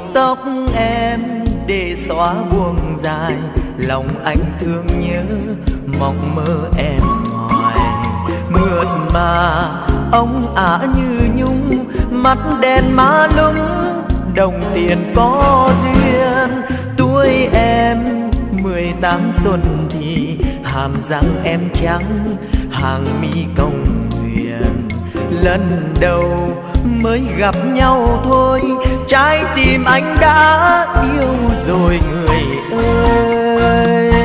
tóc em để xóa buồn dài, lòng anh thương nhớ mộng mơ em hoài. Mượt mà ông ả như nhung, mắt đen má lúng, đồng tiền có duyên. Tuổi em 18 xuân thì hàm răng em trắng, hàng mi công huyền. Lần đầu mới gặp nhau thôi, trái tim anh đã yêu rồi người ơi.